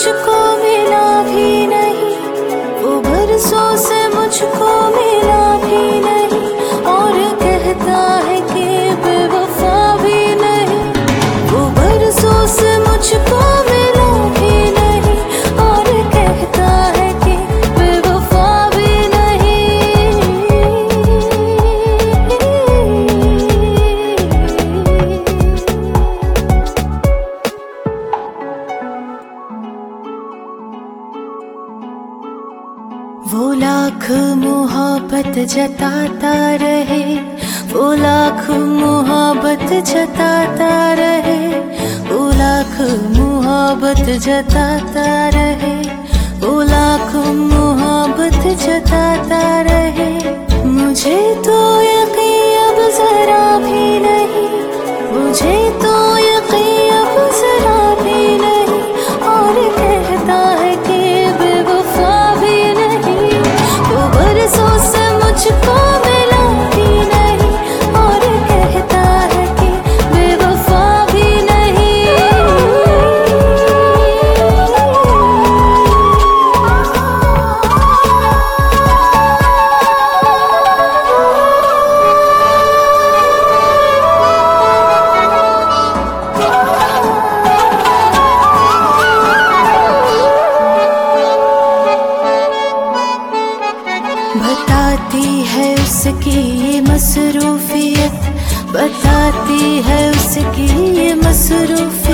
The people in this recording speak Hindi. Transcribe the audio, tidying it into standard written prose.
मुझको मिला भी नहीं, वो बरसों से मुझको मिला भी नहीं, और कहता है कि बेवफा भी नहीं। वो बरसों से मुझको मिला भी नहीं, और कहता है कि बेवफा भी नहीं। वो लाख मोहब्बत जताता रहे, वो लाख मोहब्बत जताता रहे, वो लाख मोहब्बत जताता रहे, वो लाख मोहब्बत जताता रहे। मुझे तो यकीन अब जरा भी नहीं, मुझे तो यकीन अब जरा भी नहीं, और कहता है कि बेवफा भी नहीं। वो बरसों से मुझको मिला भी नहीं, और कहता है कि बेवफा भी नहीं। बताती है उसकी ये मसरूफियत, बताती है उसकी ये मसरूफियत।